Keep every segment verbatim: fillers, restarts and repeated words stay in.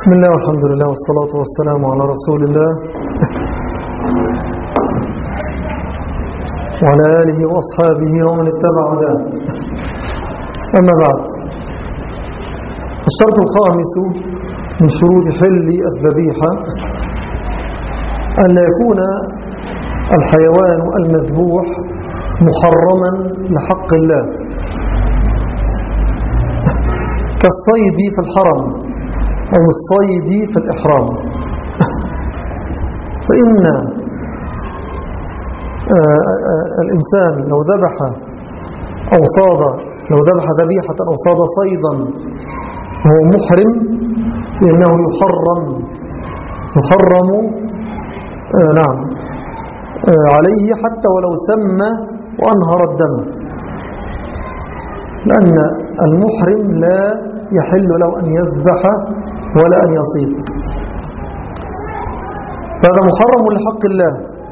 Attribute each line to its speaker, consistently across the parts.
Speaker 1: بسم الله والحمد لله والصلاة والسلام على رسول الله وعلى آله وأصحابه ومن اتبع هداه. أما بعد، الشرط الخامس من شروط حل الذبيحة أن لا يكون الحيوان المذبوح محرما لحق الله كالصيد في الحرم أو الصيد في الإحرام. فإن الإنسان لو ذبح أو صاد لو ذبح ذبيحة أو صاد صيدا وهو محرم فإنه يحرم يحرم آه نعم آه عليه حتى ولو سمى وأنهر الدم، لأن المحرم لا يحل له أن يذبح ولا أن يصيد، فهذا محرم لحق الله.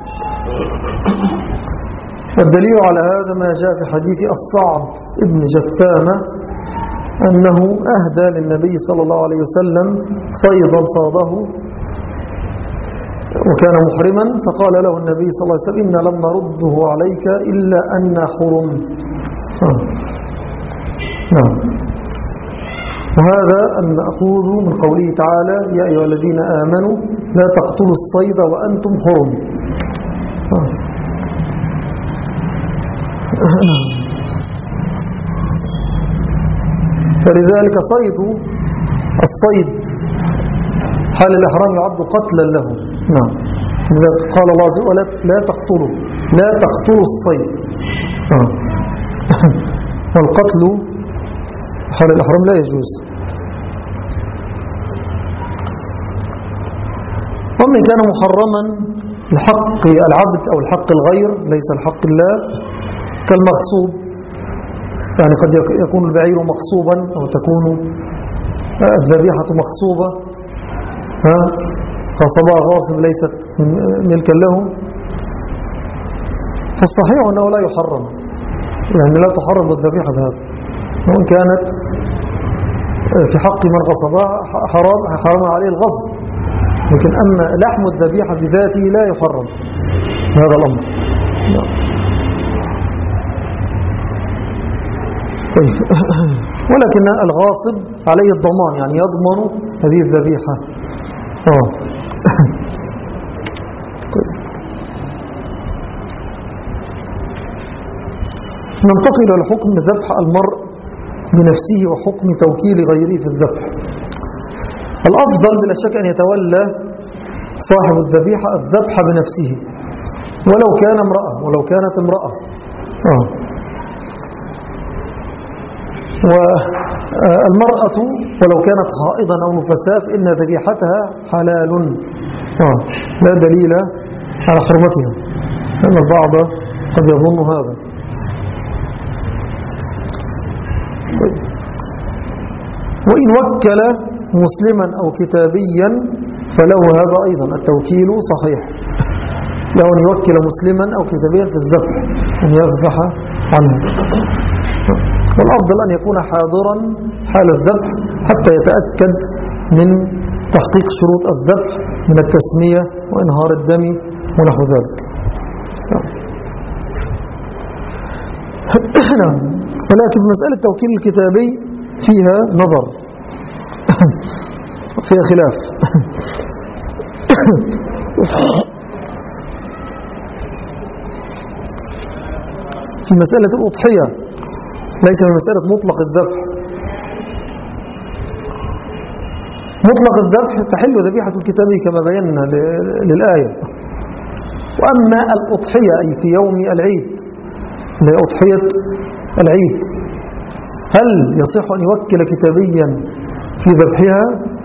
Speaker 1: والدليل على هذا ما جاء في حديث الصعب ابن جثامة أنه أهدى للنبي صلى الله عليه وسلم صيدا صاده وكان محرما، فقال له النبي صلى الله عليه وسلم: إنا لم نرده عليك إلا أن حرم. آه. نعم. وهذا أن نأخذ من قوله تعالى: يا أيها الذين آمنوا لا تقتلوا الصيد وأنتم حرم. آه. فلذلك صيد الصيد حال الإحرام يعد قتلا له. نعم. قال الله عز وجل: لا تقتلوا لا تقتلوا الصيد. آه. والقتل حال الإحرام لا يجوز. ومن كان محرما لحق العبد أو الحق الغير ليس الحق الله كالمغصوب، يعني قد يكون البعير مغصوبا أو تكون الذبيحة مغصوبة فصباها غاصب ليست ملكا له، فالصحيح أنه لا يحرم، يعني لا تحرم الذبيحة بهذا، وإن كانت في حق من غصبها حرام حرام عليه الغصب، لكن أما لحم الذبيحة بذاته لا يحرم هذا الأمر. طيب. ولكن الغاصب عليه الضمان، يعني يضمن هذه الذبيحة. آه. طيب. ننتقل إلى حكم ذبح المرء بنفسه وحكم توكيل غيره في الذبح. الأفضل بلا شك أن يتولى صاحب الذبيحة الذبح بنفسه ولو كان امرأة ولو كانت امرأة آه. والمرأة ولو كانت حائضا أو نفساء فإن ذبيحتها حلال آه. لا دليل على حرمتها، لأن البعض قد يظن هذا. طيب. وإن وكل مسلما أو كتابيا فله هذا أيضا التوكيل صحيح، له أن يوكل مسلما أو كتابيا في الذبح أن يذبح عنه. والأفضل أن يكون حاضرا حال الذبح حتى يتأكد من تحقيق شروط الذبح من التسمية وإنهار الدم ونحو ذلك. ولكن مسألة توكيل الكتابي فيها نظر، فيها خلاف. في مسألة الأضحية ليس من مسألة مطلق الذبح. مطلق الذبح تحل ذبيحة الكتابي كما بينا للآية. وأما الأضحية أي في يوم العيد لأضحية العيد، هل يصح أن يوكل كتابيا في ذبحها؟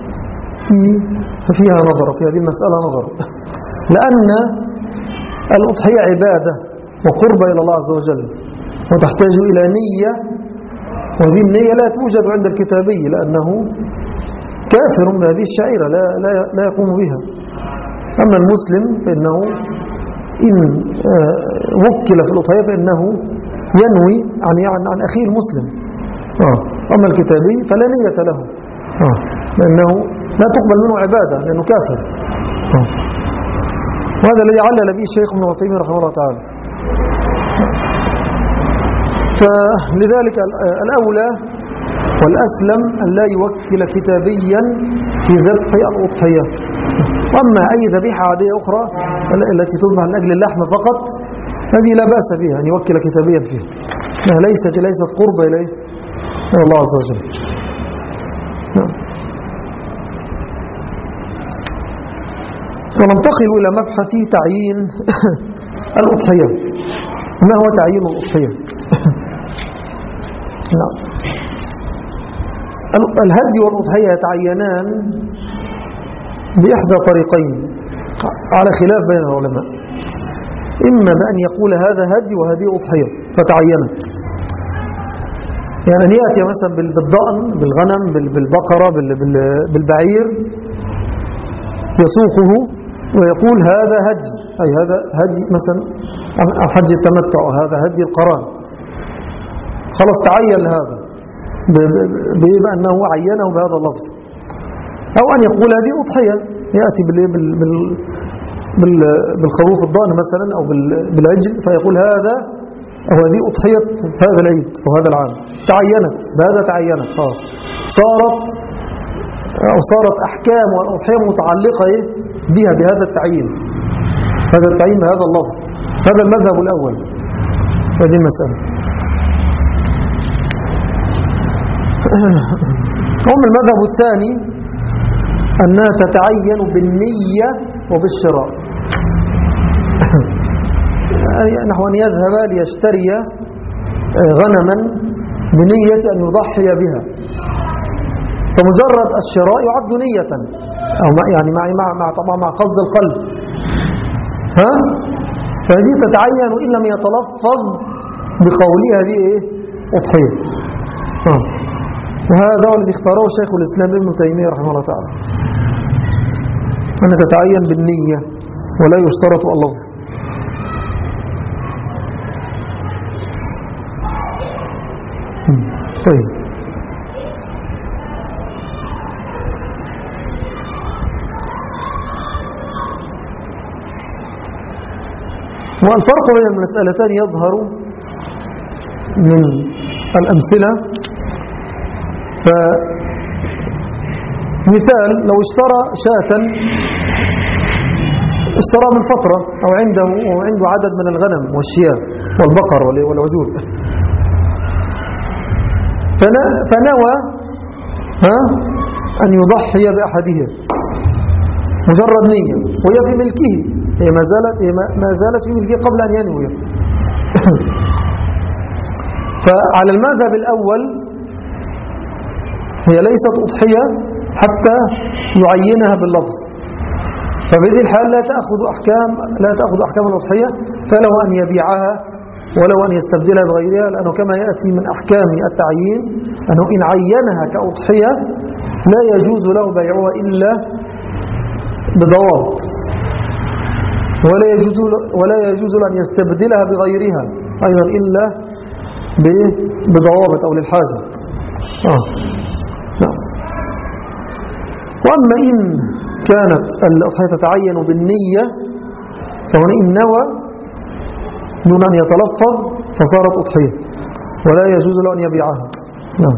Speaker 1: فيها نظر، في هذه المسألة نظر، لأن الأضحية عبادة وقربة إلى الله عز وجل وتحتاج إلى نية، وهذه النية لا توجد عند الكتابي لأنه كافر بهذه الشعيرة لا, لا, لا يقوم بها. أما المسلم فإنه إن وكل في الأضحية فإنه ينوي عن, عن, عن أخيه المسلم. آه. أما الكتابي فلا نية له آه. لأنه لا تقبل منه عبادة لأنه كافر. وهذا الذي علل به الشيخ ابن عثيمين رحمه الله تعالى. فلذلك الأولى والأسلم أن لا يوكل كتابيا في ذبح الأضحية. وأما أي ذبيحة عادية أخرى التي تذبح من أجل اللحم فقط هذه لا بأس بها أن يوكل كتابيا فيها، إنها ليست ليست قربة إليه من الله عز وجل. وننتقل إلى مبحث تعيين الأضحية. ما هو تعيين الأضحية؟ نعم. الهدي والأضحية يتعينان بإحدى طريقين على خلاف بين العلماء، إما بأن يقول هذا هدي وهذه أضحية فتعينت، يعني أن يأتي مثلا بالضأن بالغنم بالبقرة بالبعير يسوقه ويقول هذا هدي، أي هذا هدي مثلا حج التمتع وهذا هدي القران، خلاص تعين هذا بأنه عينه بهذا اللفظ. أو أن يقول هذه أضحية، يأتي بالخروف الضأن مثلا أو بالعجل فيقول هذا أو هذه أضحية هذا العيد أو هذا العام، تعينت بهذا، تعينت خلاص، صارت أو صارت أحكام والأضحية متعلقة بها بهذا التعيين، هذا التعيين بهذا اللفظ. هذا المذهب الأول هذه المسألة. أما المذهب الثاني أنها تتعين بالنية وبالشراء، نحو أن يذهب ليشتري غنما بنية أن يضحي بها، فمجرد الشراء يعد نية، أو يعني مع مع مع طبعا مع قصد القلب، ها، فهذه تتعين إن لم يتلفظ بقوله هذه إيه؟ أضحية. ها، وهذا هو الذي اختاره شيخ الإسلام ابن تيمية رحمه الله تعالى، أن تتعين بالنية ولا يشترط اللفظ. طيب، والفرق بين المسألتين يظهر من الأمثلة. فمثال لو اشترى شاة، اشترى من فترة أو عنده وعنده عدد من الغنم والشياه والبقر والعجول، فنوى ها أن يضحي بأحدها مجرد نية، وهي في ملكه، هي ما زالت هي ما زالت في ملكه قبل أن ينوي. فعلى المذهب الأول هي ليست أضحية حتى يعينها باللفظ، فبهذه الحال لا تأخذ أحكام لا تأخذ أحكام الأضحية، فله أن يبيعها ولو أن يستبدلها بغيرها، لأنه كما يأتي من أحكام التعيين أنه إن عينها كأضحية لا يجوز له بيعها إلا بضوابط، ولا يجوز ولا يجوز أن يستبدلها بغيرها أيضا إلا بضوابط أو للحاجة. آه. نعم. وأما إن كانت الأضحية تتعين بالنية فهنا إن نوى دون أن يتلفظ فصارت أضحية ولا يجوز له أن يبيعها. نعم.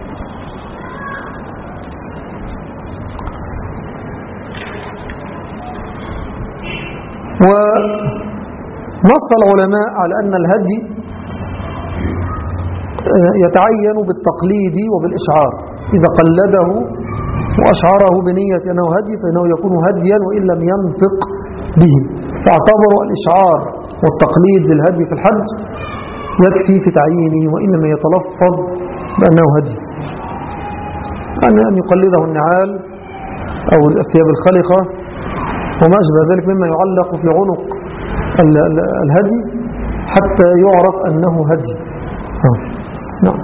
Speaker 1: ونص العلماء على أن الهدي يتعين بالتقليد وبالإشعار، إذا قلده وأشعره بنية أنه هدي فإنه يكون هديا وإن لم ينطق به، فاعتبروا الإشعار والتقليد للهدي في الحج يكفي في تعيينه وإن لم يتلفظ بأنه هدي، أن يقلده النعال أو الثياب الخلقة وما أشبه ذلك مما يعلق في عنق الهدي حتى يعرف أنه هدي. نعم.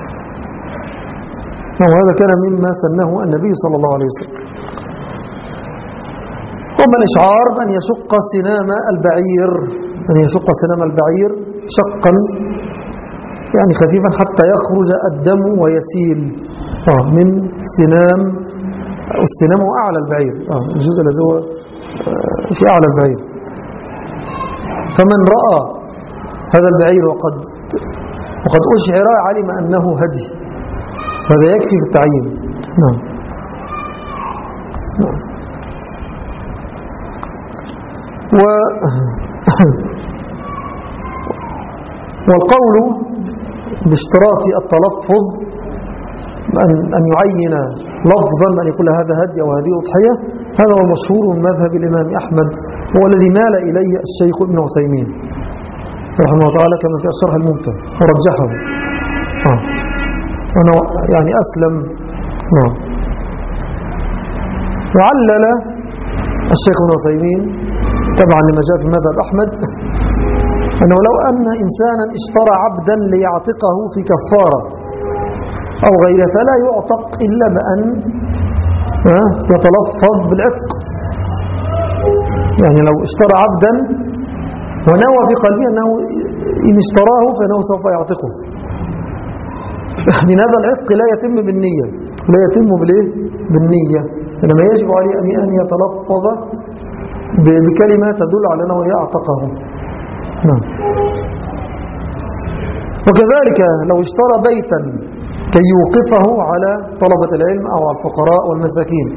Speaker 1: وهذا كان مما سنه النبي صلى الله عليه وسلم. وما الإشعار بأن يشق سنام البعير، أن يشق سنام البعير شقا يعني خفيفا حتى يخرج الدم ويسيل من سنام السنام هو أعلى البعير، آه الجزء الذي هو في أعلى البعير. فمن رأى هذا البعير وقد وقد أشعر علم أنه هدي، هذا يكفي في التعيين. نعم. نعم. و والقول باشتراط التلفظ أن أن يعين لفظا أن يقول هذا هدي أو هذه أضحية، هذا هو المشهور من مذهب الإمام أحمد، هو الذي مال إليه الشيخ ابن عثيمين رحمه الله تعالى كما في الشرح الممتع ورجحه. آه. أنا يعني أسلم. نعم. وعلل الشيخ ابن عثيمين تبعا لما جاء في مذهب أحمد أنه لو أن إنسانا اشترى عبدا ليعتقه في كفارة أو غيره فلا يعتق إلا بأن يتلفظ بالعتق. يعني لو اشترى عبدا ونوى في قلبه أنه إن اشتراه فإنه سوف يعتقه، من هذا العتق لا يتم بالنية، لا يتم بالإيه؟ بالنية، إنما يجب عليه أن يتلفظ بكلمة تدل على أنه يعتقه. نعم. وكذلك لو اشترى بيتا كي يوقفه على طلبة العلم أو على الفقراء والمساكين،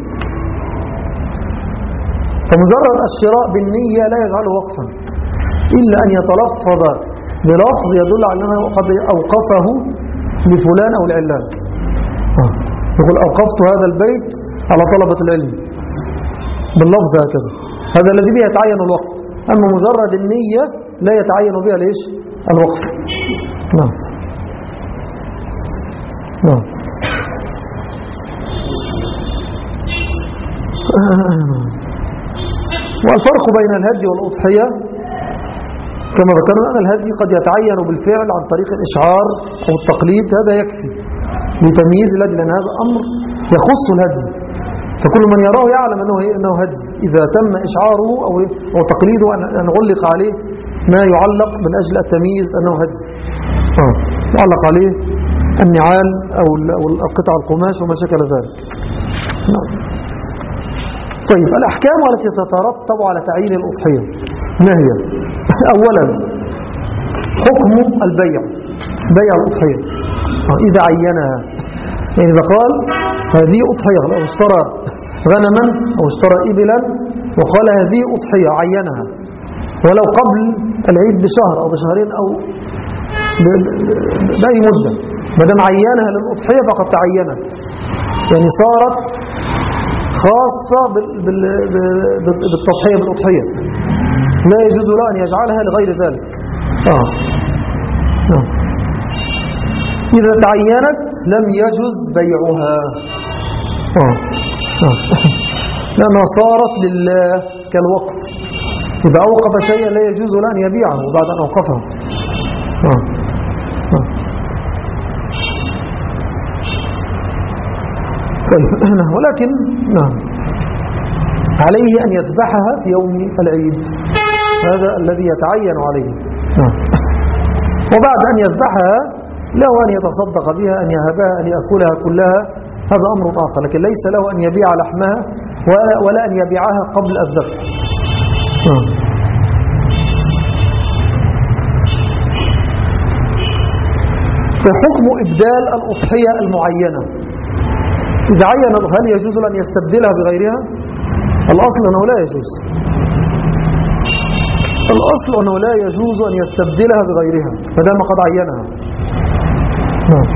Speaker 1: فمجرد الشراء بالنية لا يجعله وقفا إلا أن يتلفظ بلفظ يدل على أنه قد أوقفه لفلان أو العلان. يقول أوقفت هذا البيت على طلبة العلم باللفظ هكذا، هذا الذي به يتعين الوقف. أما مجرد النية لا يتعين بها ليش الوقف. نعم. نعم. والفرق بين الهدي والأضحية كما ذكرنا أن الهدي قد يتعين بالفعل عن طريق الإشعار أو التقليد، هذا يكفي لتمييز الهدي، لأن هذا أمر يخص الهدي، فكل من يراه يعلم أنه أنه هدي. إذا تم إشعاره أو أو تقليده أن علق عليه ما يعلق من أجل التمييز أنه هدي، آه. يعلق عليه النعال أو القطع القماش وما شكل ذلك. نعم. طيب الأحكام التي تترتب على تعيين الأضحية ما هي؟ أولا حكم البيع، بيع الأضحية إذا عينها، يعني إذا قال هذه أضحية أو اشترى غنما أو اشترى إبلا وقال هذه أضحية عينها ولو قبل العيد بشهر أو بشهرين أو بأي مدة، ما دام عينها للأضحية فقد تعينت، يعني صارت خاصة بالتضحية بالأضحية، لا يجوز له أن يجعلها لغير ذلك. آه. آه. إذا تعينت لم يجوز بيعها، آه. آه. لأنها صارت لله كالوقف، إذا أوقف شيئا لا يجوز له أن يبيعه بعد أن أوقفه. آه. آه. ولكن نعم عليه أن يذبحها في يوم العيد، هذا الذي يتعين عليه. نعم. وبعد أن يذبحها له أن يتصدق بها، أن يهبها، أن يأكلها كلها، هذا أمر آخر، لكن ليس له أن يبيع لحمها ولا أن يبيعها قبل الذبح. نعم. فحكم إبدال الأضحية المعينة، إذا عين هل يجوز أن يستبدلها بغيرها؟ الأصل أنه لا يجوز، الأصل أنه لا يجوز أن يستبدلها بغيرها فدام قد عينها. نعم.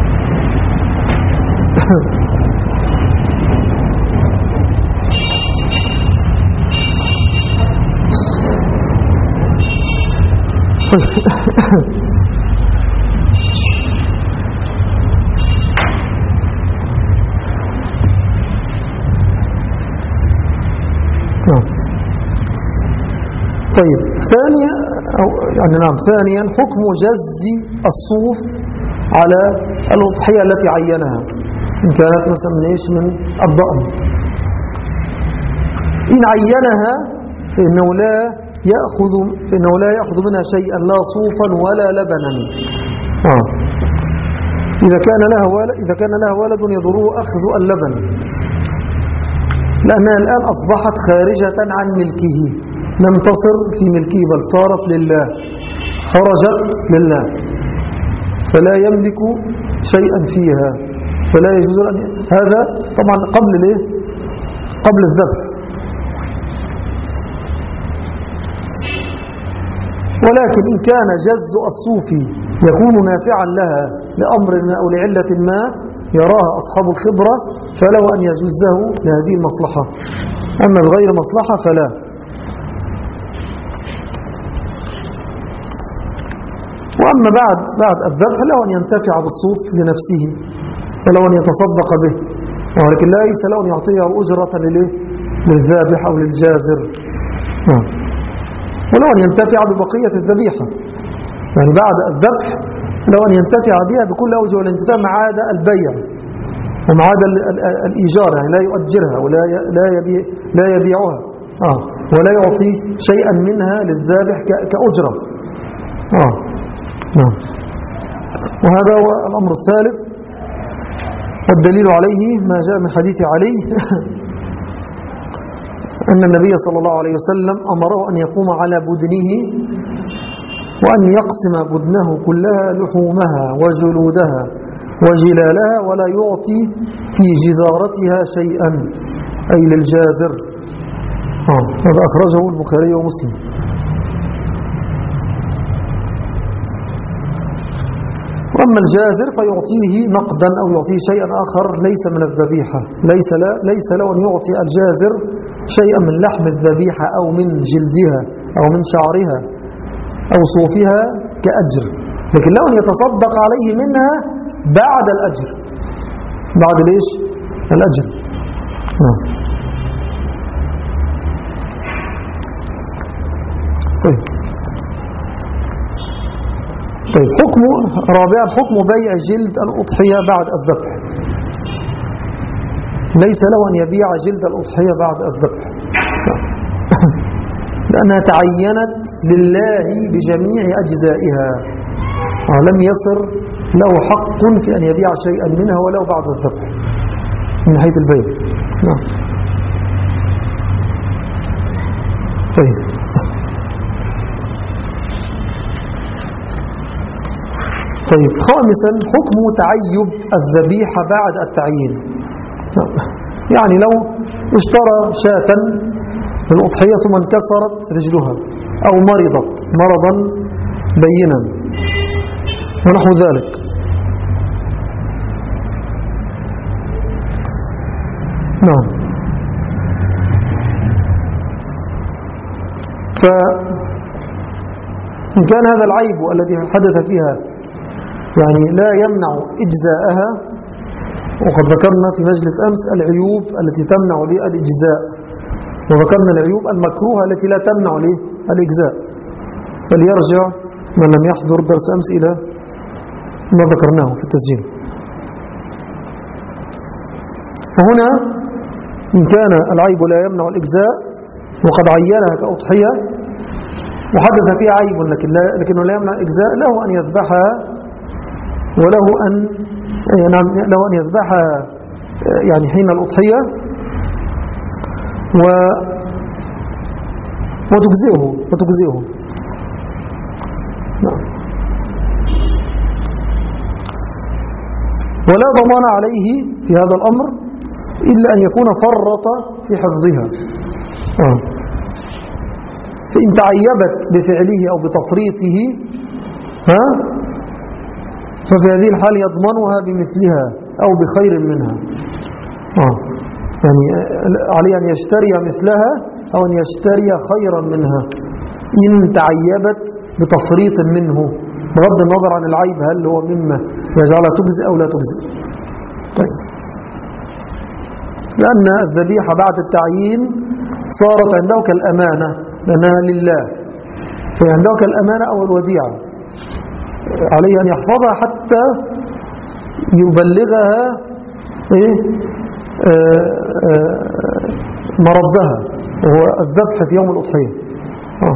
Speaker 1: طيب ثانيا أو يعني نعم ثانيا حكم جز الصوف على الأضحية التي عينها، إن كانت مثلا من إيش من الضأن، إن عينها فإنه لا يأخذ فإنه لا يأخذ منها شيئا لا صوفا ولا لبنا. آه. إذا كان لها ولد إذا كان لها ولد يضره أخذ اللبن، لأنها الآن أصبحت خارجة عن ملكه، لم تصر في ملكه بل صارت لله، خرجت لله، فلا يملك شيئا فيها، فلا يجوز أن هذا طبعا قبل الايه؟ قبل الذبح. ولكن إن كان جز الصوف يكون نافعا لها لأمر ما أو لعلة ما يراها أصحاب الخبرة فله أن يجوزه لهذه المصلحة، أما بغير مصلحة فلا. وأما بعد بعد الذبح له أن ينتفع بالصوف لنفسه وله أن يتصدق به، ولكن لا ليس له أن يعطيه أجرة للذابح أو للجازر، ولو أن ينتفع ببقية الذبيحة، يعني بعد الذبح لو أن ينتفع بها بكل أوجه الانتفاع ما عدا البيع وما عدا الإيجار، يعني لا يؤجرها ولا لا يبيع لا يبيعها آه ولا يعطي شيئا منها للذابح كأجرة. آه نعم. وهذا هو الأمر الثالث، والدليل عليه ما جاء من حديث علي أن النبي صلى الله عليه وسلم أمره أن يقوم على بدنه وأن يقسم بدنه كلها لحومها وجلودها وجلالها ولا يعطي في جزارتها شيئا، أي للجازر. آه. هذا أخرجه البخاري ومسلم. وأما الجازر فيعطيه نقدا أو يعطيه شيئا آخر ليس من الذبيحة، ليس, لا ليس له أن يعطي الجازر شيئا من لحم الذبيحة أو من جلدها أو من شعرها أو صوفها كأجر، لكن له أن يتصدق عليه منها بعد الأجر، بعد ليش الأجر. آه. طيب طيب حكم رابعا حكم بيع جلد الأضحية بعد الذبح. ليس له أن يبيع جلد الأضحية بعد الذبح لأنها تعينت لله بجميع أجزائها، لم يصر له حق في أن يبيع شيئا منها ولو بعد الذبح من حيث البيع. طيب طيب خامسا حكم تعيب الذبيحة بعد التعيين. يعني لو اشترى شاة الأضحية ثم انكسرت رجلها أو مرضت مرضا بينا ونحو ذلك، نعم، فإن كان هذا العيب الذي حدث فيها يعني لا يمنع إجزاءها، وقد ذكرنا في مجلس أمس العيوب التي تمنع للإجزاء، وذكرنا العيوب المكروهة التي لا تمنع للإجزاء، فليرجع من لم يحضر درس أمس إلى ما ذكرناه في التسجيل. فهنا إن كان العيب لا يمنع الإجزاء وقد عينها كأضحية وحدث فيها عيب لكن لا لكنه لا يمنع الإجزاء، له أن يذبحها وله أن يعني له أن يذبحها يعني حين الأضحية و وتجزئه وتجزئه نعم. ولا ضمان عليه في هذا الأمر إلا أن يكون فرط في حفظها. آه. فإن تعيبت بفعله أو بتفريطه ها ففي هذه الحال يضمنها بمثلها أو بخير منها. آه. يعني عليه أن يشتري مثلها أو أن يشتري خيرا منها إن تعيبت بتفريط منه، بغض النظر عن العيب هل هو مما يجعلها تجزئ أو لا تجزئ. طيب. لأن الذبيحة بعد التعيين صارت عنده كالأمانة لأنها لله، فعنده كالأمانة أو الوديعة، عليه أن يحفظها حتى يبلغها إيه؟ آآ آآ مردها وهو الذبح في يوم الأضحية. آه.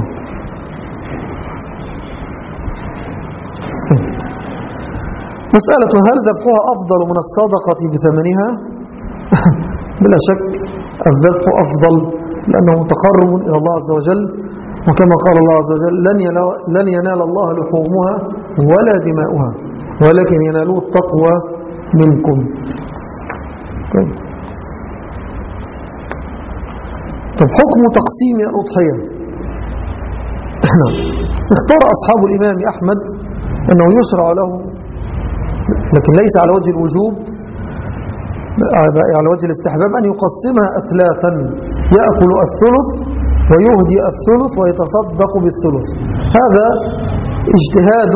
Speaker 1: مسألة هل ذبحها أفضل من الصدقة بثمنها؟ بلا شك الذبح أفضل لأنه تقرب إلى الله عز وجل، وكما قال الله عز وجل لن ينال, لن ينال الله لحومها ولا دماؤها ولكن ينالوا التقوى منكم. طيب. طيب حكم تقسيم الأضحية. اختار أصحاب الإمام أحمد أنه يشرع له، لكن ليس على وجه الوجوب، على وجه الاستحباب، أن يقسمها أثلاثا، يأكل الثلث ويهدي الثلث ويتصدق بالثلث. هذا اجتهاد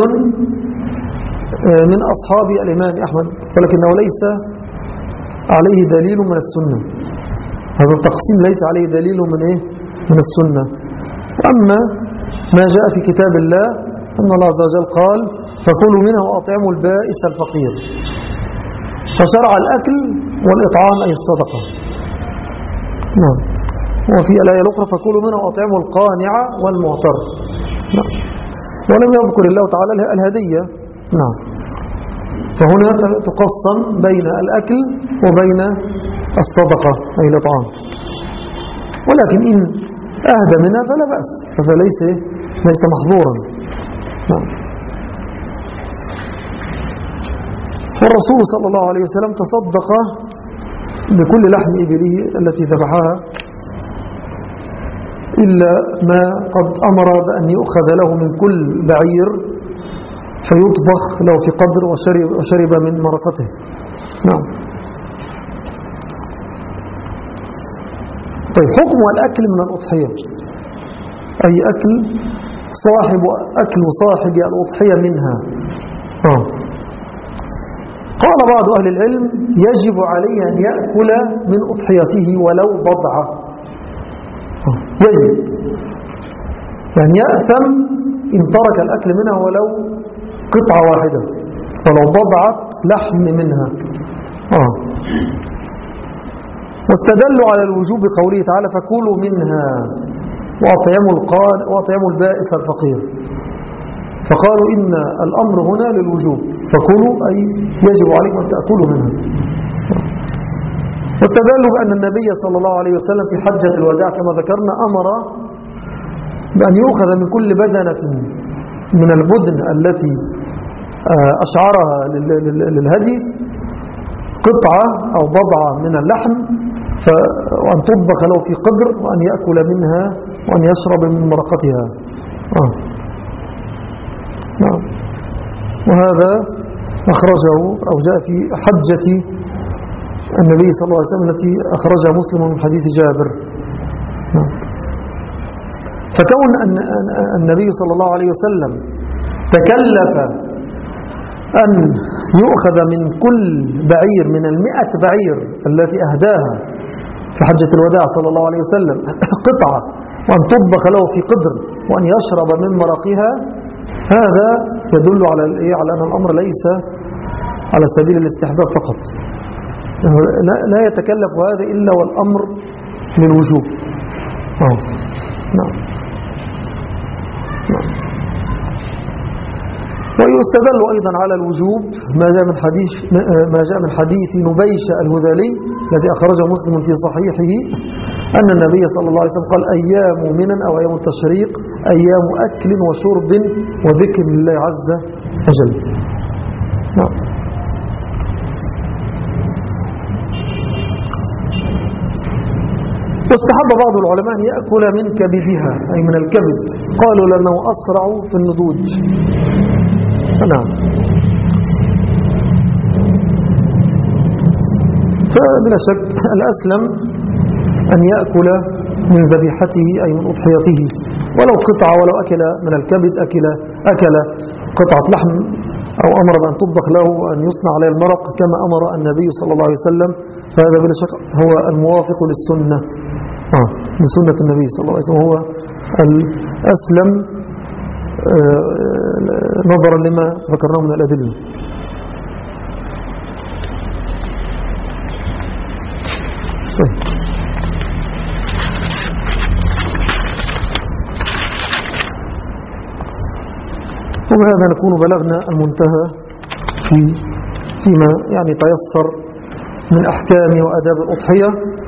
Speaker 1: من أصحاب الإمام أحمد، ولكنه ليس عليه دليل من السنة. هذا التقسيم ليس عليه دليل من إيه؟ من السنة. أما ما جاء في كتاب الله أن الله عز وجل قال فكلوا منه وأطعموا البائس الفقير، فشرع الأكل والإطعام أي الصدقة. نعم. وفي الآية الأخرى فكلوا منه وأطعموا القانع والمعتر. نعم. ولم يذكر الله تعالى الهدية. نعم. فهنا تقسم بين الأكل وبين الصدقة أي الإطعام، ولكن إن أهدى منها فلا بأس، فليس ليس محظورا. نعم. والرسول صلى الله عليه وسلم تصدق بكل لحم إبله التي ذبحها إلا ما قد أمر بأن يؤخذ له من كل بعير فيطبخ له في قدر وشرب, وشرب من مرقته. نعم. طيب حكم الأكل من الأضحية، أي أكل صاحب أكل صاحب الأضحية منها. آه. قال بعض أهل العلم يجب عليه أن يأكل من أضحيته ولو بضعة. آه. يجب، يعني يأثم إن ترك الأكل منها ولو قطعة واحدة، ولو بضعة لحم منها. آه. واستدلوا على الوجوب بقوله تعالى فكلوا منها وأطعموا القان وأطعموا البائس الفقير، فقالوا إن الأمر هنا للوجوب، فكلوا أي يجب عليكم أن تأكلوا منها. واستدلوا بأن النبي صلى الله عليه وسلم في حجة الوداع كما ذكرنا أمر بأن يؤخذ من كل بدنة من البدن التي أشعرها للهدي قطعة أو بضعة من اللحم، وأن تطبخ له في قدر وأن يأكل منها وأن يشرب من مرقتها. آه. نعم. وهذا أخرجه أو جاء في حجة النبي صلى الله عليه وسلم التي أخرجها مسلم من حديث جابر. نعم. فكون أن النبي صلى الله عليه وسلم تكلف أن يؤخذ من كل بعير من المئة بعير التي أهداها في حجة الوداع صلى الله عليه وسلم قطعة وأن تطبخ له في قدر وأن يشرب من مرقها، هذا يدل على على أن الأمر ليس على سبيل الاستحباب فقط، لا يتكلف هذا إلا والأمر للوجوب. آه. نعم. نعم. ويستدل أيضا على الوجوب ما جاء من حديث ما جاء من حديث نبيش الهذلي الذي أخرجه مسلم في صحيحه أن النبي صلى الله عليه وسلم قال أيام منى أو أيام التشريق أيام أكل وشرب وذكر لله عز وجل. نعم. واستحب بعض العلماء أن يأكل من كبدها أي من الكبد، قالوا لأنه أسرع في النضوج. نعم. فبلا شك الأسلم أن يأكل من ذبيحته أي من أضحيته ولو قطعة، ولو أكل من الكبد أكل, أكل قطعة لحم أو أمر بأن تطبخ له أن يصنع عليه المرق كما أمر النبي صلى الله عليه وسلم، فهذا بلا شك هو الموافق للسنة آه لسنة النبي صلى الله عليه وسلم، هو الأسلم نظرا لما ذكرناه من الأدلة. طيب. وبهذا نكون بلغنا المنتهى في فيما يعني تيسر من أحكام وأداب الأضحية.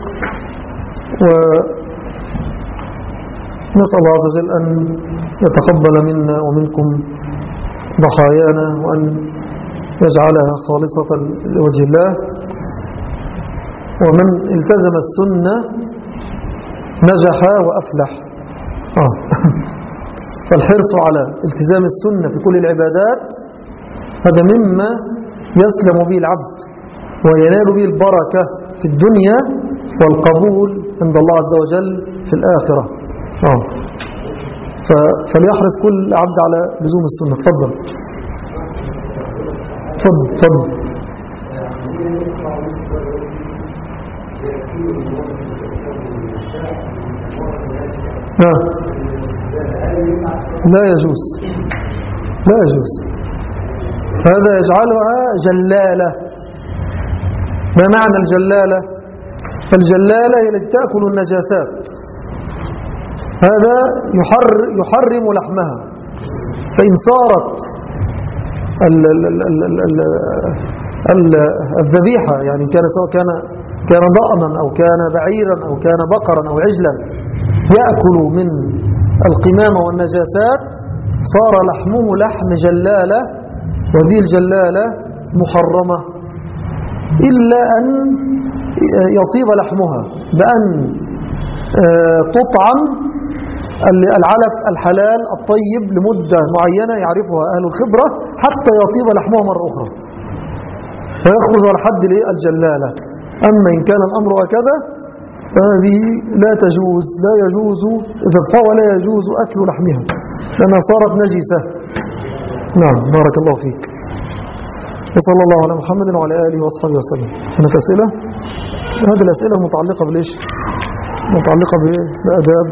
Speaker 1: ونسأل الله عز وجل أن يتقبل منا ومنكم ضحايانا وأن يجعلها خالصة لوجه الله. ومن التزم السنة نجح وأفلح. آه. فالحرص على التزام السنة في كل العبادات هذا مما يسلم به العبد وينال به البركة في الدنيا والقبول عند الله عز وجل في الآخرة. آه. فليحرص كل عبد على لزوم السنة. تفضل تفضل تفضل. آه. لا يجوز لا يجوز هذا يجعلها جلالة. ما معنى الجلالة؟ فالجلالة هي التي تأكل النجاسات، هذا يحر يحرم لحمها. فإن صارت الذبيحة يعني كان سواء كان كان ضأنا أو كان بعيرا أو كان بقرا أو عجلا يأكل من القمامة والنجاسات صار لحمه لحم جلالة، وهذه الجلالة محرمة إلا أن يطيب لحمها بأن تطعم العلف الحلال الطيب لمدة معينة يعرفها أهل الخبرة حتى يطيب لحمها مرة أخرى فيخرج على حد الجلالة. أما إن كان الأمر هكذا فهذه لا تجوز لا يجوز ذبحها ولا يجوز أكل لحمها لأنها صارت نجسة. نعم بارك الله فيك. وصلى الله على محمد وعلى آله وصحبه وسلم. هناك أسئلة؟ هذه الأسئلة متعلقة بالإيش؟ متعلقة بأداب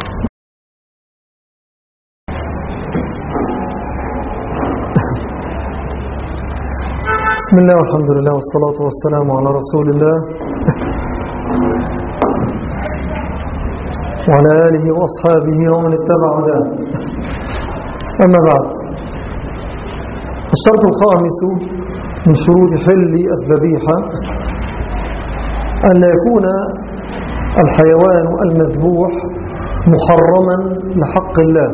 Speaker 1: بسم الله والحمد لله والصلاة والسلام على رسول الله وعلى آله وأصحابه ومن اتبع هداه. أما بعد، الشرط الخامس من شروط حل الذبيحة أن لا يكون الحيوان المذبوح محرما لحق الله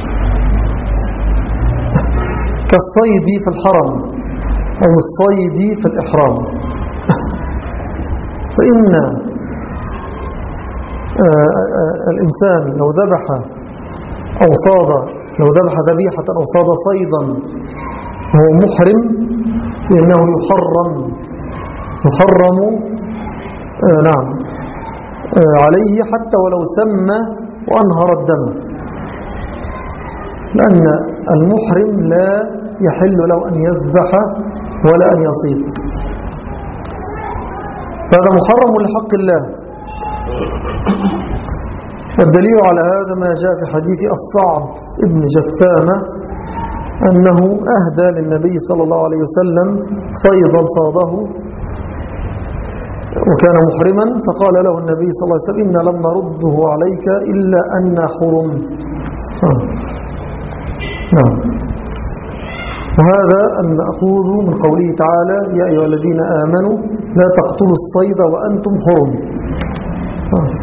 Speaker 1: كالصيد في الحرم أو الصيد في الإحرام. فإن الإنسان لو ذبح أو صاد لو ذبح ذبيحة أو صاد صيدا وهو محرم فإنه يحرم يحرم آه نعم آه عليه حتى ولو سمى وأنهر الدم، لأن المحرم لا يحل له أن يذبح ولا أن يصيد، فهذا محرم لحق الله. والدليل على هذا ما جاء في حديث الصعب ابن جثامة أنه أهدى للنبي صلى الله عليه وسلم صيدا صاده وكان محرما، فقال له النبي صلى الله عليه وسلم إنا لم نرده عليك إلا أن حرم. آه. نعم. وهذا أن نأخذ من قوله تعالى يا أيها الذين آمنوا لا تقتلوا الصيد وأنتم حرم. آه.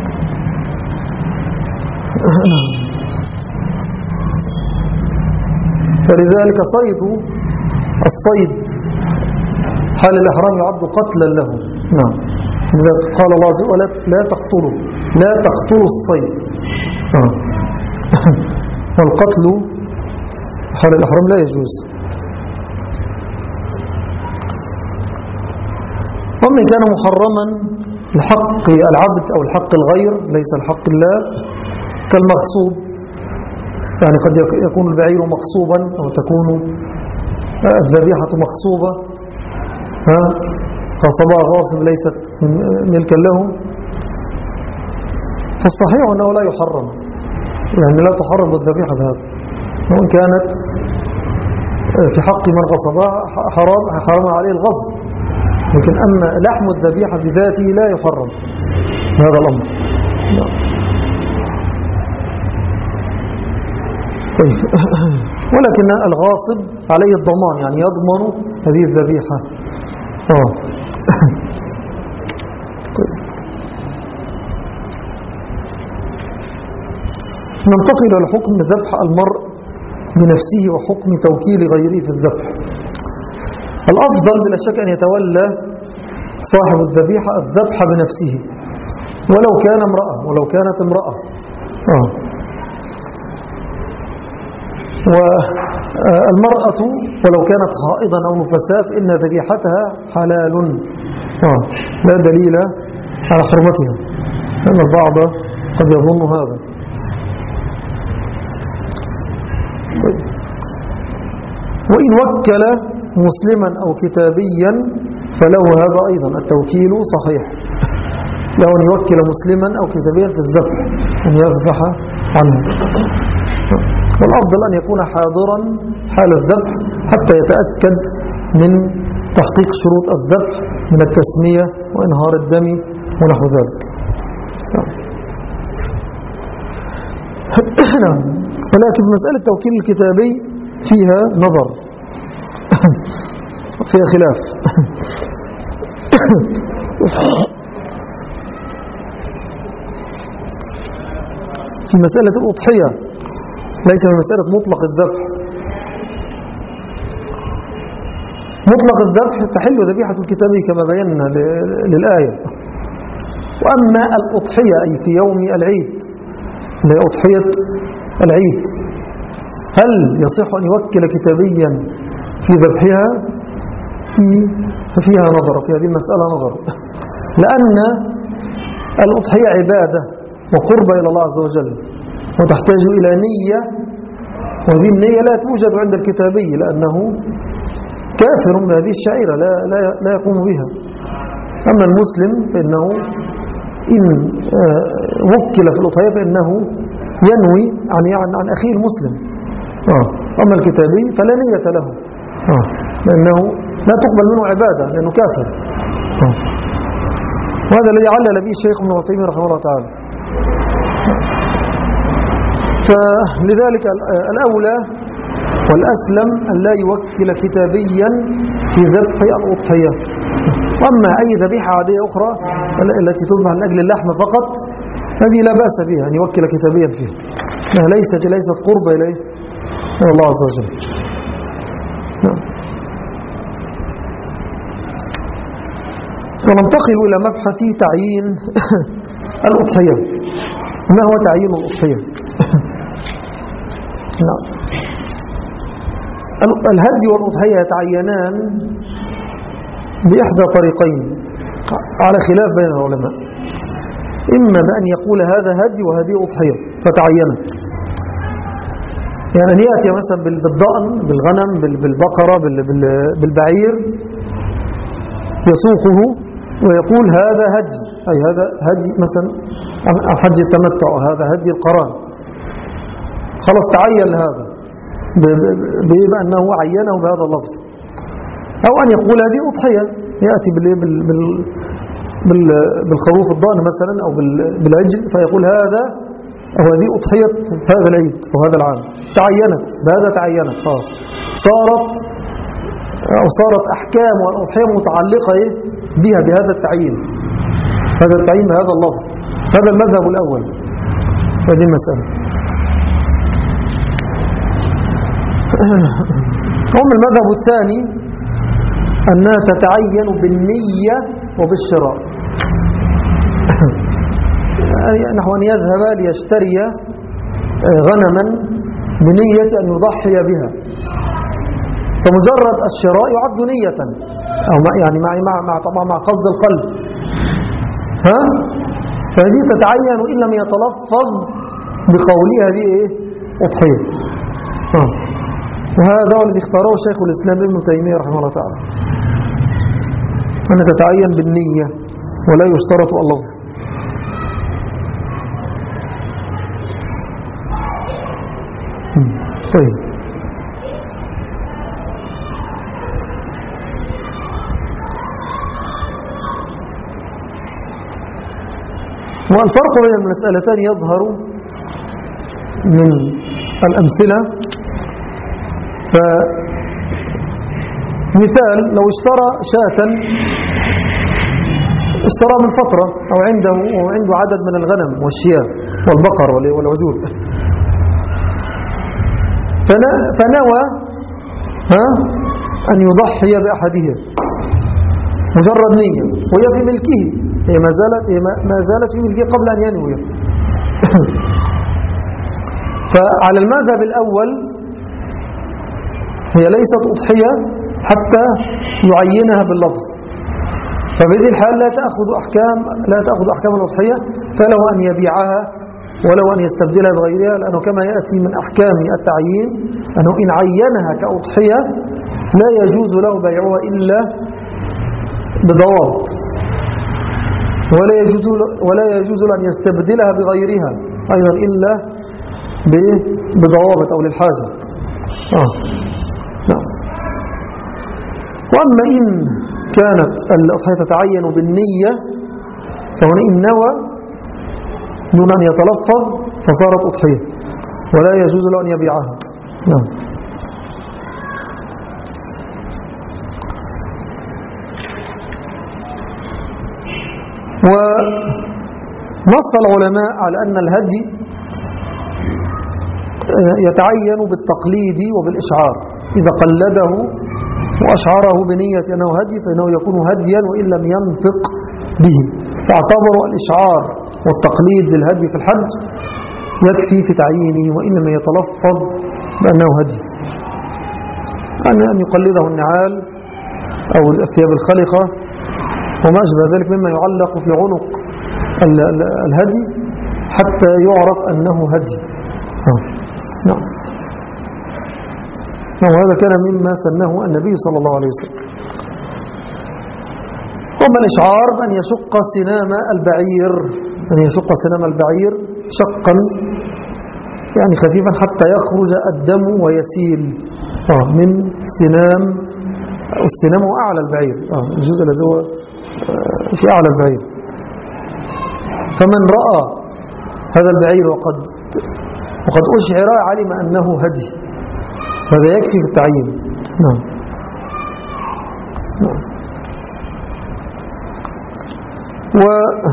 Speaker 1: فلذلك صيد الصيد حال الإحرام يعد قتلا له. نعم. قال الله عز وجل لا تقتلوا لا تقتلوا الصيد. آه. والقتل حال الإحرام لا يجوز. ومن كان محرما لحق العبد أو الحق الغير ليس الحق الله كالمغصوب، يعني قد يكون البعير مغصوبا أو تكون الذبيحة مغصوبة فصباح غاصب ليست ملكا له، فالصحيح أنه لا يحرم، يعني لا تحرم الذبيحة بهذا، وإن كانت في حق من غصبها حرام حرام عليه الغصب، لكن أما لحم الذبيحة بذاته لا يحرم هذا الأمر. طيب. ولكن الغاصب عليه الضمان، يعني يضمن هذه الذبيحة. آه. ننتقل إلى حكم ذبح المرء بنفسه وحكم توكيل غيره في الذبح. الأفضل بلا شك أن يتولى صاحب الذبيحة الذبح بنفسه ولو كان امرأة ولو كانت امرأة آه. والمرأة ولو كانت حائضا أو نفساء فإن ذبيحتها حلال آه. لا دليل على حرمتها، لأن البعض قد يظن هذا. طيب. وإن وكل مسلما أو كتابيا فله هذا أيضا التوكيل صحيح، له أن يوكل مسلما أو كتابيا في الذبح أن يذبح عنه. والأفضل أن يكون حاضرا حال الذبح حتى يتأكد من تحقيق شروط الذبح من التسمية وإنهار الدم ونحو ذلك. ولكن مسألة توكيل الكتابي فيها نظر، فيها خلاف. في مسألة الأضحية ليس في مسألة مطلق الذبح. مطلق الذبح تحل ذبيحة الكتابي كما بينا للآية. وأما الأضحية أي في يوم العيد اللي هي أضحية العيد، هل يصح أن يوكل كتابيا في ذبحها؟ فيها نظر، في هذه المسألة نظر، لأن الأضحية عبادة وقربة إلى الله عز وجل وتحتاج إلى نية، وهذه النية لا توجد عند الكتابي لأنه كافر بهذه الشعيرة لا, لا, لا يقوم بها. أما المسلم فإنه إن وكل في الأضحية فإنه ينوي عن, عن أخيه المسلم. آه. أما الكتابي فلا نية له آه. لأنه لا تقبل منه عبادة لأنه كافر. آه. وهذا الذي علل به الشيخ ابن عثيمين رحمه الله تعالى. فلذلك الأولى والأسلم أن لا يوكل كتابيا في ذبح الأضحية. وأما أي ذبيحة عادية أخرى التي تذبح من أجل اللحم فقط هذه لا بأس بها أن يوكل كتابيا فيها، لأنها ليست ليست قربة إليه من الله عز وجل. وننتقل إلى مبحث تعيين الأضحية. ما هو تعيين الأضحية؟ نعم. الهدي والأضحية يتعينان بإحدى طريقين على خلاف بين العلماء، إما بأن يقول هذا هدي وهذه أضحية فتعينت، يعني أن يأتي مثلا بالضأن بالغنم بالبقرة بالبعير يسوقه ويقول هذا هدي، أي هذا هدي مثلا عن حج التمتع، هذا هدي القران، خلاص تعين هذا بأنه عينه بهذا اللفظ. أو أن يقول هذه أضحية، يأتي بالخروف الضأن مثلا أو بالعجل فيقول هذا أو هذه أضحية هذا العيد أو هذا العام، تعينت بهذا، تعينت خلاص، صارت أو صارت أحكام والأضحية متعلقة بها بهذا التعيين، هذا التعيين بهذا اللفظ. هذا المذهب الأول هذه المسألة. أما المذهب الثاني أنها تتعين بالنية وبالشراء، نحو أن يذهب ليشتري غنما بنية أن يضحي بها، فمجرد الشراء يعد نية أو يعني مع مع مع طبعا مع قصد القلب، ها، فهذه تتعين إن لم يتلفظ بقوله هذه إيه أضحية. ها، وهذا هو الذي اختاره شيخ الإسلام ابن تيمية رحمه الله تعالى، أن تتعين بالنية ولا يشترط اللفظ. طيب، والفرق بين المسألتين يظهر من الأمثلة. فمثال لو اشترى شاة، اشترى من فترة أو عنده وعنده عدد من الغنم والشياه والبقر والعجول، فنوى ها أن يضحي بأحدها مجرد نية وهي في ملكه، هي ما زالت, هي ما زالت في ملكه قبل أن ينوي. فعلى المذهب الأول هي ليست أضحية حتى يعينها باللفظ، فبهذه الحال لا تأخذ أحكام لا تأخذ أحكام الأضحية، فله أن يبيعها ولو أن يستبدلها بغيرها، لأنه كما يأتي من أحكام التعيين أنه إن عينها كأضحية لا يجوز له بيعها إلا بضوابط، ولا يجوز ولا يجوز أن يستبدلها بغيرها أيضا إلا بضوابط أو للحاجة. آه. نعم. وأما إن كانت الأضحية تتعين بالنية فهنا إن نوى دون أن يتلفظ فصارت أضحية ولا يجوز له أن يبيعها. نعم. ونص العلماء على أن الهدي يتعين بالتقليد وبالإشعار، إذا قلده وأشعره بنية أنه هدي فإنه يكون هديا وإن لم ينطق به، فاعتبروا الإشعار والتقليد للهدي في الحج يكفي في تعيينه وإن لم يتلفظ بأنه هدي، أن يقلده النعال أو الثياب الخلقة وما أشبه ذلك مما يعلق في عنق الهدي حتى يعرف أنه هدي. نعم. وهذا كان مما سنه النبي صلى الله عليه وسلم. وما الإشعار أن يشق سنام البعير أن يشق سنام البعير شقا يعني خفيفا حتى يخرج الدم ويسيل آه من سنام. السنام هو أعلى البعير، آه الجزء الذي هو في أعلى البعير. فمن رأى هذا البعير وقد وقد أشعر علم أنه هدي، هذا يكفي في التعيين. نعم. نعم. و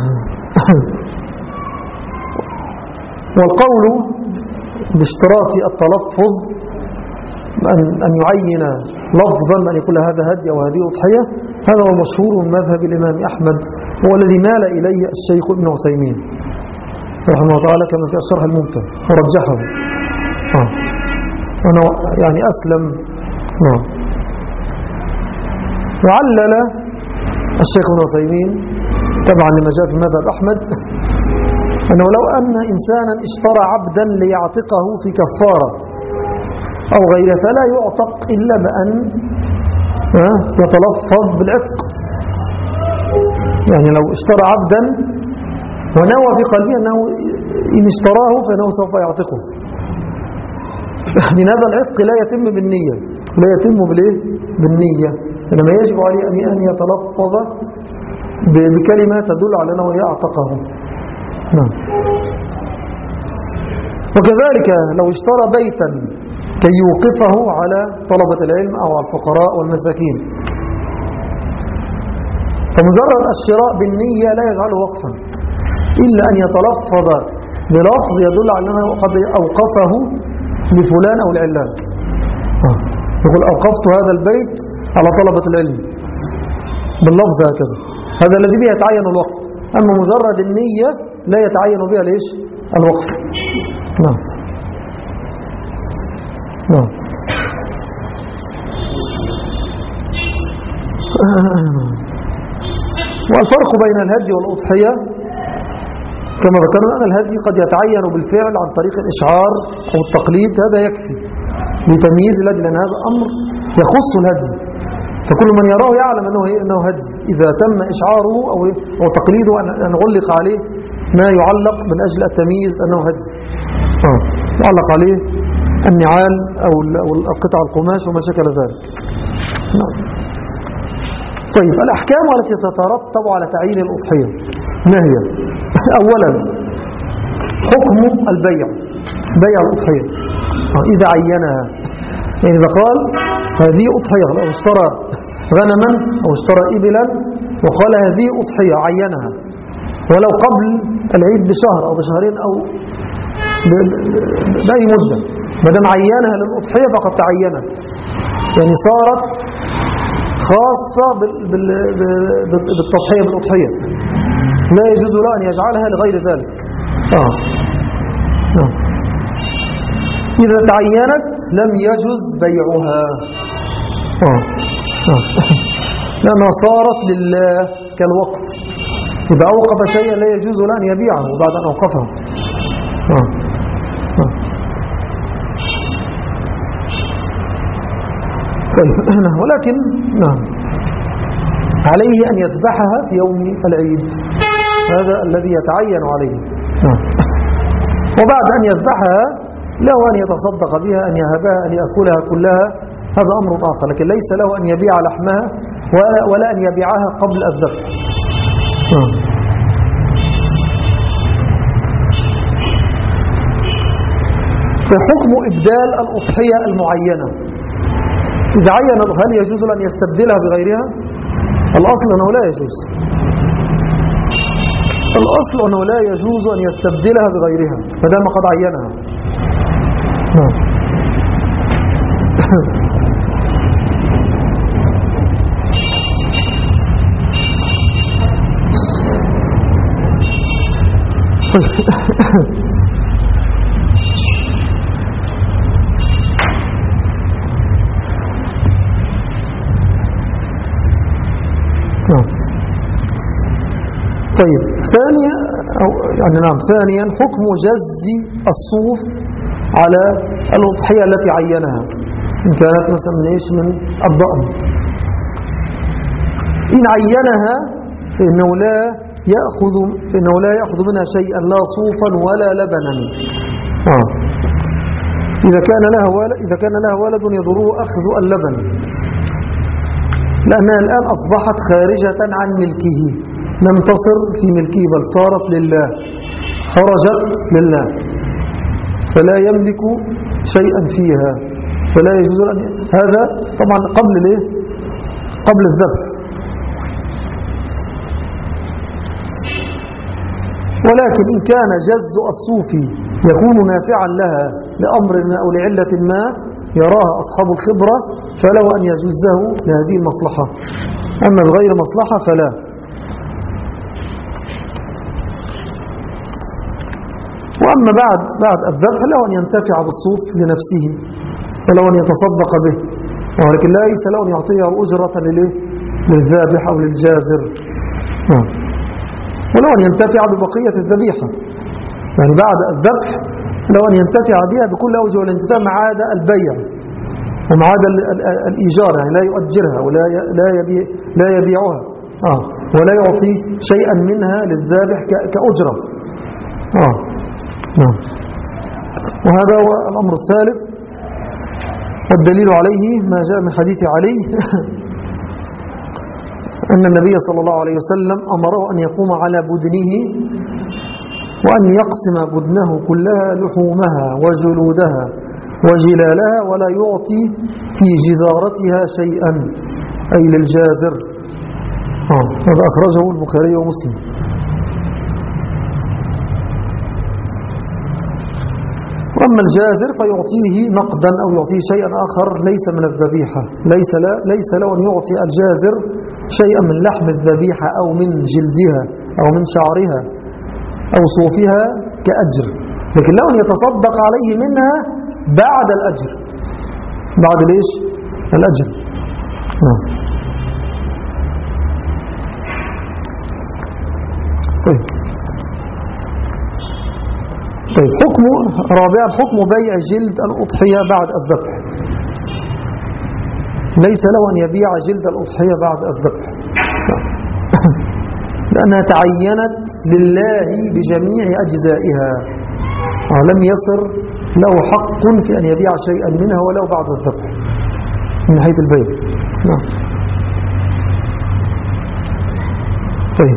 Speaker 1: والقول باشتراط التلفظ أن يعين لفظا أن يقول هذا هدي أو هذه أضحية، هذا هو مشهور من مذهب الإمام أحمد، هو الذي مال إليه الشيخ ابن عثيمين رحمه الله تعالى كما في الشرح الممتع ورجحه. آه. أنا يعني أسلم. نعم. وعلل الشيخ ابن عثيمين تبعا لما جاء في مذهب أحمد أنه لو أن إنسانا اشترى عبدا ليعتقه في كفارة أو غيره فلا يعتق إلا بأن يتلفظ بالعتق. يعني لو اشترى عبدا ونوى في قلبه أنه إن اشتراه فإنه سوف يعتقه، من هذا العتق لا يتم بالنية، لا يتم بالإيه؟ بالنية، إنما يجب عليه أن يتلفظ بكلمة تدل على أنه يعتقه. نعم. وكذلك لو اشترى بيتا كي يوقفه على طلبة العلم أو على الفقراء والمساكين، فمجرد الشراء بالنية لا يجعله وقفا إلا أن يتلفظ بلفظ يدل على أنه قد أوقفه لفلان أو العلان. يقول أوقفت هذا البيت على طلبة العلم باللفظ هكذا، هذا الذي به يتعين الوقف. أما مجرد النية لا يتعين بها ليش الوقف. نعم. نعم. والفرق بين الهدي والأضحية كما ذكرنا أن الهدي قد يتعين بالفعل عن طريق الإشعار أو التقليد، هذا يكفي لتمييز الهدي، لأن هذا أمر يخص الهدي، فكل من يراه يعلم أنه أنه هدي. إذا تم إشعاره أو أو تقليده أن علق عليه ما يعلق من أجل التمييز أنه هدي، آه. يعلق عليه النعال أو القطع القماش وما شكل ذلك. نعم. طيب الأحكام التي تترتب على تعيين الأضحية ما هي؟ أولا حكم البيع، بيع الأضحية إذا عينها، يعني إذا قال هذه أضحية أو اشترى غنما أو اشترى إبلا وقال هذه أضحية عينها ولو قبل العيد بشهر أو بشهرين أو بأي مدة، ما دام عينها للأضحية فقد تعينت، يعني صارت خاصة بالتضحية بالأضحية، لا يجوز له أن يجعلها لغير ذلك. آه. آه. إذا تعينت لم يجوز بيعها، آه. آه. لأنها صارت لله كالوقف، إذا أوقف شيئا لا يجوز له أن يبيعه بعد أن أوقفه. آه. آه. ولكن نعم عليه أن يذبحها في يوم العيد، هذا الذي يتعين عليه. نعم. وبعد أن يذبحها له أن يتصدق بها، أن يهبها، أن يأكلها كلها، هذا أمر آخر، لكن ليس له أن يبيع لحمها ولا أن يبيعها قبل الذبح. نعم. فحكم إبدال الأضحية المعينة، إذا عين هل يجوز أن يستبدلها بغيرها؟ الأصل أنه لا يجوز، الأصل أنه لا يجوز أن يستبدلها بغيرها فدام قد عينها. نعم. طيب ثانيا أو يعني نعم ثانيا حكم جز الصوف على الأضحية التي عينها، إن كانت مثلا من إيش من الضأن، إن عينها فإنه لا يأخذ فإنه لا يأخذ منها شيئا لا صوفا ولا لبنا. آه. إذا كان لها ولد إذا كان لها ولد يضره أخذ اللبن، لأنها الآن أصبحت خارجة عن ملكه، لم تصر في ملكه بل صارت لله، خرجت لله، فلا يملك شيئا فيها، فلا يجوز أن هذا طبعا قبل ليه؟ قبل الذبح. ولكن إن كان جز الصوف يكون نافعا لها لأمر ما أو لعلة ما يراها أصحاب الخبرة فله أن يجزه لهذه المصلحة، أما بغير مصلحة فلا. وأما بعد بعد الذبح له أن ينتفع بالصوف لنفسه وله أن يتصدق به، ولكن ليس له أن يعطيه أجرة للذابح أو للجازر. وله أن ينتفع ببقية الذبيحة، يعني بعد الذبح له أن ينتفع بها بكل أوجه الانتفاع ما عدا البيع وما عدا الإيجار، يعني لا يؤجرها ولا لا يبيع لا يبيعها آه ولا يعطي شيئا منها للذابح كأجرة. آه نعم. وهذا هو الأمر الثالث، والدليل عليه ما جاء من حديث علي أن النبي صلى الله عليه وسلم أمره أن يقوم على بدنه وأن يقسم بدنه كلها لحومها وجلودها وجلالها ولا يعطي في جزارتها شيئا، أي للجازر. آه. هذا أخرجه البخاري ومسلم. وأما الجازر فيعطيه نقدا أو يعطيه شيئا آخر ليس من الذبيحة، ليس, لا ليس له أن يعطي الجازر شيئا من لحم الذبيحة أو من جلدها أو من شعرها أو صوفها كأجر، لكن له أن يتصدق عليه منها بعد الأجر، بعد ليش الأجر. نعم. طيب طيب حكم رابعا حكم بيع جلد الأضحية بعد الذبح، ليس له أن يبيع جلد الأضحية بعد الذبح لأنها تعينت لله بجميع أجزائها ولم يصر له حق في أن يبيع شيئا منها ولو بعد الذبح من ناحية البيع. نعم. طيب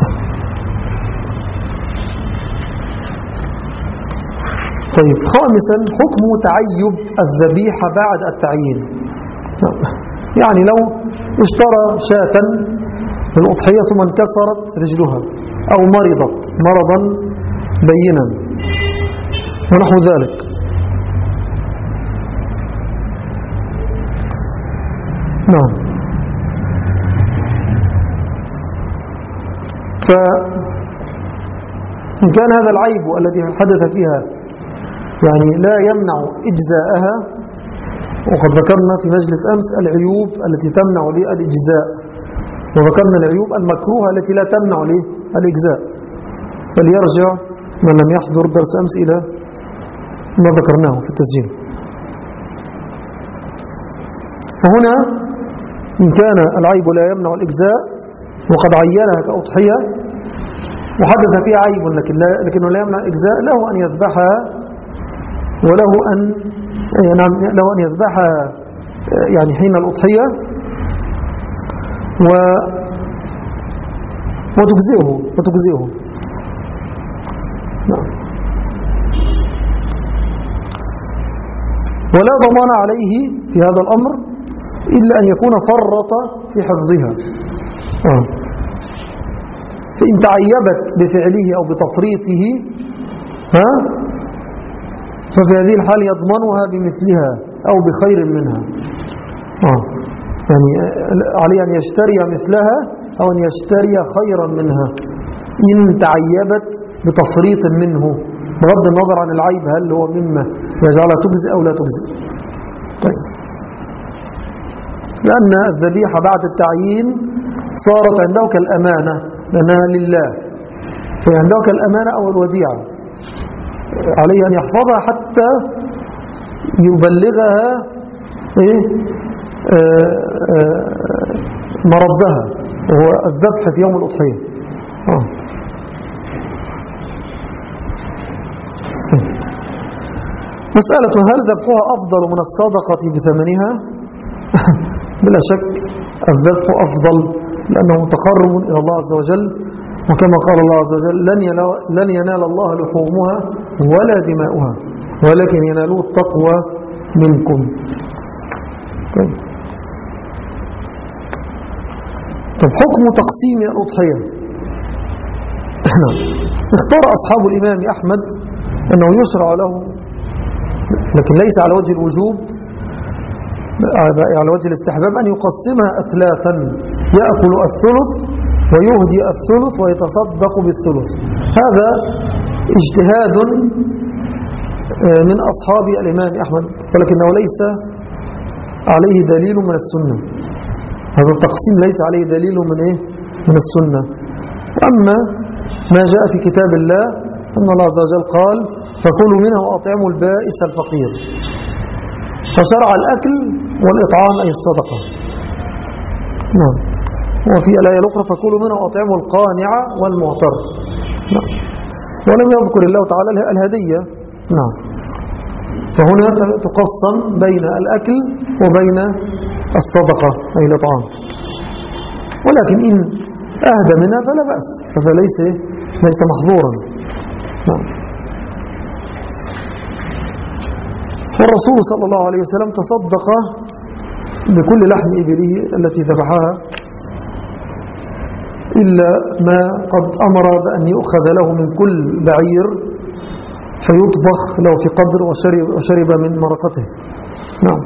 Speaker 1: طيب خامسا حكم تعيب الذبيحة بعد التعيين، يعني لو اشترى شاة للأضحية ثم انكسرت رجلها أو مرضت مرضا بينا ونحو ذلك، نعم. فإن كان هذا العيب الذي حدث فيها يعني لا يمنع إجزاءها، وقد ذكرنا في مجلس أمس العيوب التي تمنع الإجزاء، وذكرنا العيوب المكروهة التي لا تمنع الإجزاء، فليرجع من لم يحضر درس أمس إلى ما ذكرناه في التسجيل. فهنا إن كان العيب لا يمنع الإجزاء وقد عينها كأضحية وحدث فيها عيب لكن لا لكنه لا يمنع الإجزاء، له أن يذبحها، وله أن له أن يذبحها يعني حين الأضحية و وتجزئه وتجزئه نعم. ولا ضمان عليه في هذا الأمر إلا أن يكون فرط في حفظها. آه. فإن تعيبت بفعله أو بتفريطه ها ففي هذه الحال يضمنها بمثلها أو بخير منها. آه. يعني عليه أن يشتري مثلها أو أن يشتري خيرا منها إن تعيبت بتفريط منه، بغض النظر عن العيب هل هو مما يجعلها تجزئ أو لا تجزئ. طيب. لأن الذبيحة بعد التعيين صارت عنده كالأمانة لأنها لله، فهي عنده كالأمانة أو الوديعة، عليه أن يحفظها حتى يبلغها إيه؟ آآ آآ مردها وهو الذبح في يوم الأضحية. آه. مسألة هل ذبحها أفضل من الصدقة بثمنها؟ بلا شك الذبح أفضل لأنه تقرب إلى الله عز وجل، وكما قال الله عز وجل لن ينال الله لحومها ولا دماؤها ولكن ينالوه التقوى منكم. طب حكم تقسيم الأضحية. اختار أصحاب الإمام أحمد أنه يشرع له، لكن ليس على وجه الوجوب، على وجه الاستحباب، أن يقسمها أثلاثا، يأكل الثلث ويهدي الثلث ويتصدق بالثلث. هذا اجتهاد من أصحاب الإمام أحمد، ولكنه ليس عليه دليل من السنة. هذا التقسيم ليس عليه دليل من إيه؟ من السنة. أما ما جاء في كتاب الله أن الله عز وجل قال فكلوا منها وأطعموا البائس الفقير، فشرع الأكل والإطعام أي الصدقة. نعم. وفي الآية الأخرى فكلوا منها وأطعموا القانع والمعتر. نعم. ولم يذكر الله تعالى الهدية. نعم. فهنا تقسم بين الأكل وبين الصدقة أي الإطعام، ولكن إن أهدى منها فلا بأس، فليس ليس محظورا. نعم. والرسول صلى الله عليه وسلم تصدق بكل لحم إبله التي ذبحها إلا ما قد أمر بأن يؤخذ له من كل بعير فيطبخ له في قدر وشرب, وشرب من مرقته. نعم.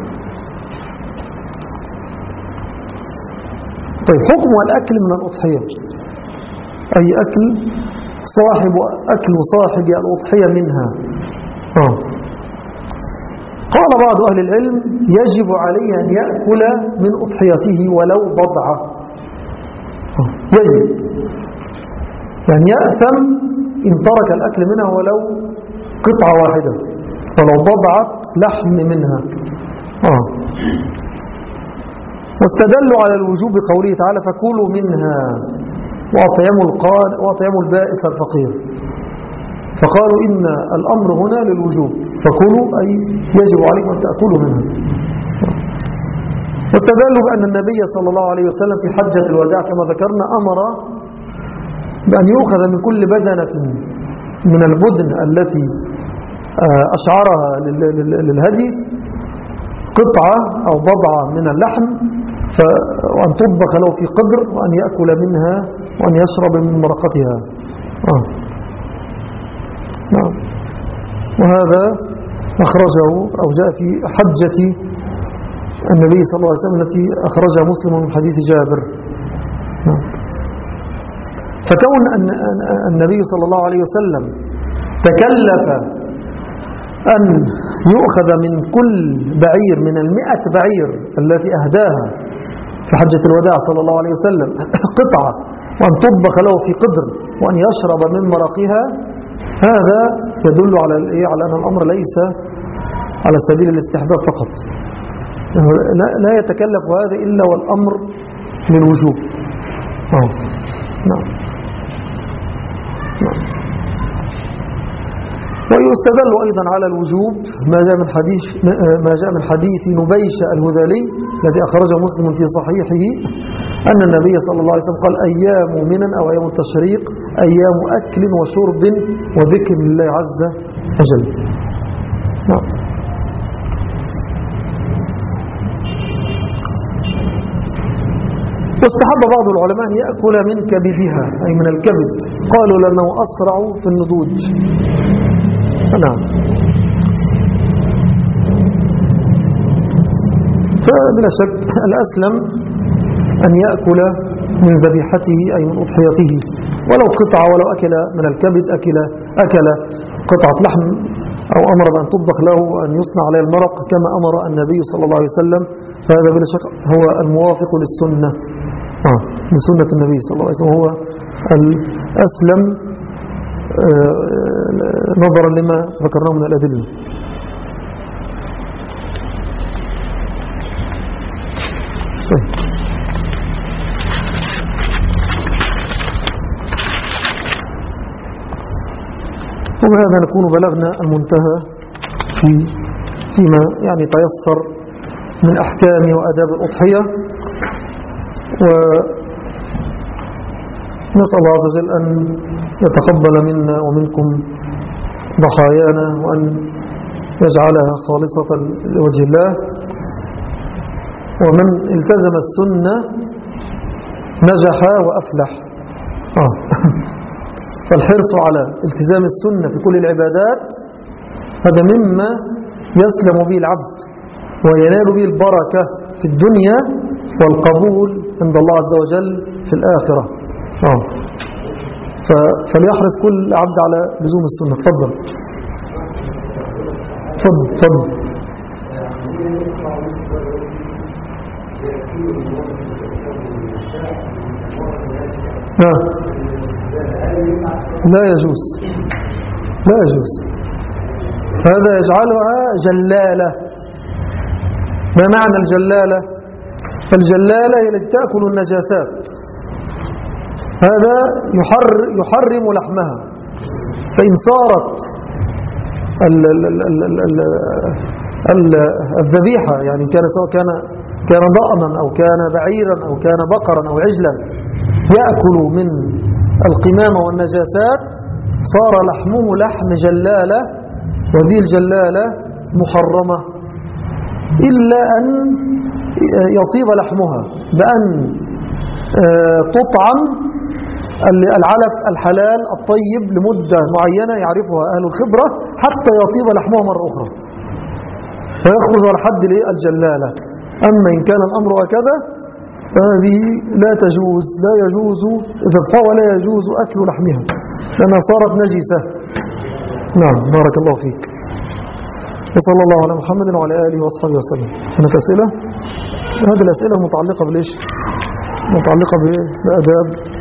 Speaker 1: طيب حكم الأكل من الأضحية، أي أكل صاحب أكل صاحب الأضحية منها. آه. قال بعض أهل العلم يجب عليه أن يأكل من أضحيته ولو بضعة. آه. يجب يعني يأثم إن ترك الأكل منها ولو قطعة واحدة، ولو بضعة لحم منها. آه. واستدلوا على الوجوب بقوله تعالى فكلوا منها وأطعموا القان وأطعموا البائس الفقير، فقالوا إن الأمر هنا للوجوب، فكلوا أي يجب عليكم أن تأكلوا منها. واستدلوا بأن النبي صلى الله عليه وسلم في حجة الوداع كما ذكرنا أمر بأن يؤخذ من كل بدنة من البدن التي أشعرها للهدي قطعة أو بضعة من اللحم، وأن تطبخ له في قدر وأن يأكل منها وأن يشرب من مرقتها. آه. نعم. وهذا أخرجه أو جاء في حجة النبي صلى الله عليه وسلم التي أخرجها مسلم من حديث جابر. فكون أن النبي صلى الله عليه وسلم تكلف أن يؤخذ من كل بعير من المئة بعير التي أهداها في حجة الوداع صلى الله عليه وسلم قطعة، وأن تطبخ له في قدر، وأن يشرب من مرقها، هذا يدل على على أن الأمر ليس على سبيل الاستحباب فقط، لا يتكلف هذا إلا والأمر للوجوب. آه. نعم. نعم. ويستدل أيضا على الوجوب ما جاء من حديث ما جاء من حديث نبيش الهذلي الذي أخرجه مسلم في صحيحه أن النبي صلى الله عليه وسلم قال: أيام منا أو أيام التشريق أيام أكل وشرب وذكر لله عز وجل. نعم. واستحب بعض العلماء أن يأكل من كبدها أي من الكبد، قالوا لأنه أسرع في النضوج. نعم. فبلا شك الأسلم أن يأكل من ذبيحته أي من أضحيته، ولو قطعة، ولو أكل من الكبد أكل أكل قطعة لحم أو أمر بأن تطبخ له وأن يصنع عليه المرق كما أمر النبي صلى الله عليه وسلم، فهذا بلا شك هو الموافق للسنة آه لسنة النبي صلى الله عليه وسلم، هو الأسلم نظرا لما ذكرناه من الأدلة. طيب. وبهذا نكون بلغنا المنتهى في فيما يعني تيسر من أحكام وأداب الأضحية، ونسأل الله عز وجل أن يتقبل منا ومنكم ضحايانا، وأن يجعلها خالصة لوجه الله. ومن التزم السنة نجح وأفلح. آه. فالحرص على التزام السنة في كل العبادات هذا مما يسلم به العبد وينال به البركة في الدنيا والقبول عند الله عز وجل في الآخرة. آه. فليحرص كل عبد على لزوم السنة. تفضل تفضل تفضل. آه. لا يجوز لا يجوز هذا يجعلها جلالة. ما معنى الجلالة؟ فالجلالة هي التي تأكل النجاسات، هذا يحر يحرم لحمها. فإن صارت الذبيحة يعني كان سواء كان كان ضأنا أو كان بعيرا أو كان بقرا أو عجلا يأكل من القمامة والنجاسات، صار لحمه لحم جلالة، وهذه الجلالة محرمة إلا أن يطيب لحمها بأن تطعم العلف الحلال الطيب لمدة معينة يعرفها أهل الخبرة حتى يطيب لحمها مرة أخرى ويخرج على حد الجلالة. أما إن كان الأمر هكذا فهذه لا تجوز لا يجوز ذبحها ولا يجوز أكل لحمها لأنها صارت نجسة. نعم. بارك الله فيك. وصلى الله على محمد وعلى آله وصحبه وسلم. هناك أسئلة؟ هذه الأسئلة متعلقة بالإيش؟ متعلقة بأداب